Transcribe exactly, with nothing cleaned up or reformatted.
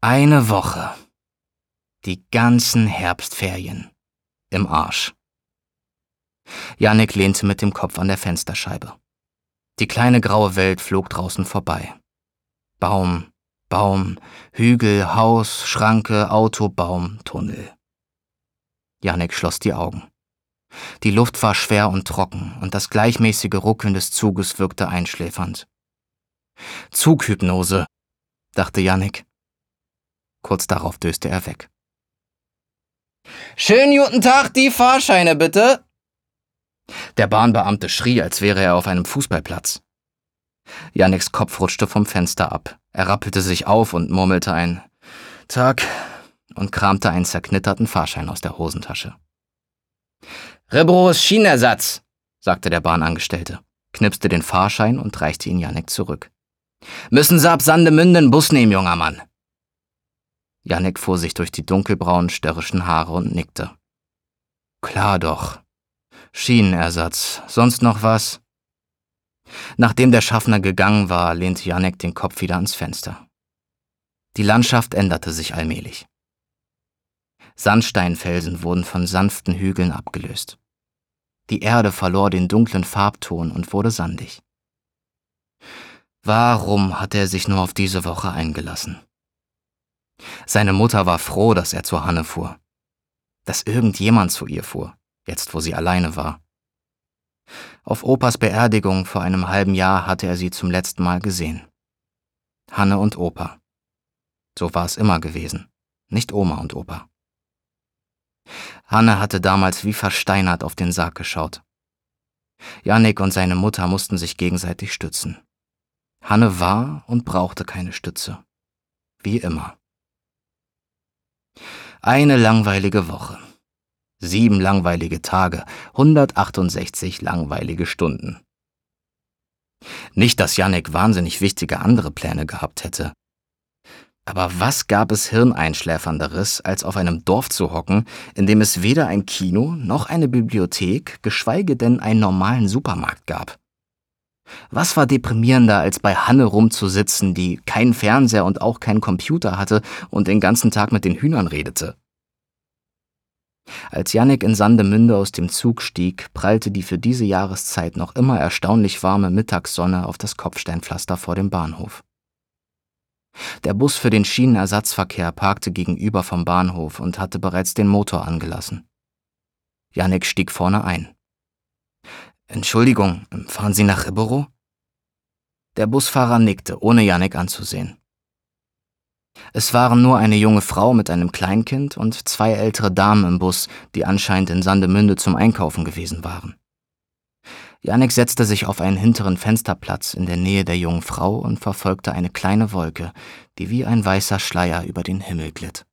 Eine Woche. Die ganzen Herbstferien. Im Arsch. Jannik lehnte mit dem Kopf an der Fensterscheibe. Die kleine graue Welt flog draußen vorbei. Baum, Baum, Hügel, Haus, Schranke, Auto, Baum, Tunnel. Jannik schloss die Augen. Die Luft war schwer und trocken und das gleichmäßige Ruckeln des Zuges wirkte einschläfernd. Zughypnose, dachte Jannik. Kurz darauf döste er weg. »Schönen guten Tag, die Fahrscheine bitte!« Der Bahnbeamte schrie, als wäre er auf einem Fußballplatz. Janniks Kopf rutschte vom Fenster ab. Er rappelte sich auf und murmelte ein »Tag« und kramte einen zerknitterten Fahrschein aus der Hosentasche. »Rebros Schienenersatz«, sagte der Bahnangestellte, knipste den Fahrschein und reichte ihn Jannik zurück. »Müssen Sie ab Sandemünde einen Bus nehmen, junger Mann.« Jannik fuhr sich durch die dunkelbraunen, störrischen Haare und nickte. »Klar doch. Schienenersatz. Sonst noch was?« Nachdem der Schaffner gegangen war, lehnte Jannik den Kopf wieder ans Fenster. Die Landschaft änderte sich allmählich. Sandsteinfelsen wurden von sanften Hügeln abgelöst. Die Erde verlor den dunklen Farbton und wurde sandig. Warum hatte er sich nur auf diese Woche eingelassen? Seine Mutter war froh, dass er zu Hanne fuhr. Dass irgendjemand zu ihr fuhr, jetzt wo sie alleine war. Auf Opas Beerdigung vor einem halben Jahr hatte er sie zum letzten Mal gesehen. Hanne und Opa. So war es immer gewesen, nicht Oma und Opa. Hanne hatte damals wie versteinert auf den Sarg geschaut. Jannik und seine Mutter mussten sich gegenseitig stützen. Hanne war und brauchte keine Stütze. Wie immer. Eine langweilige Woche. Sieben langweilige Tage, hundertachtundsechzig langweilige Stunden. Nicht, dass Jannik wahnsinnig wichtige andere Pläne gehabt hätte. Aber was gab es Hirneinschläfernderes, als auf einem Dorf zu hocken, in dem es weder ein Kino noch eine Bibliothek, geschweige denn einen normalen Supermarkt gab? Was war deprimierender, als bei Hanne rumzusitzen, die keinen Fernseher und auch keinen Computer hatte und den ganzen Tag mit den Hühnern redete? Als Jannik in Sandemünde aus dem Zug stieg, prallte die für diese Jahreszeit noch immer erstaunlich warme Mittagssonne auf das Kopfsteinpflaster vor dem Bahnhof. Der Bus für den Schienenersatzverkehr parkte gegenüber vom Bahnhof und hatte bereits den Motor angelassen. Jannik stieg vorne ein. »Entschuldigung, fahren Sie nach Rebero?« Der Busfahrer nickte, ohne Jannik anzusehen. Es waren nur eine junge Frau mit einem Kleinkind und zwei ältere Damen im Bus, die anscheinend in Sandemünde zum Einkaufen gewesen waren. Jannik setzte sich auf einen hinteren Fensterplatz in der Nähe der jungen Frau und verfolgte eine kleine Wolke, die wie ein weißer Schleier über den Himmel glitt.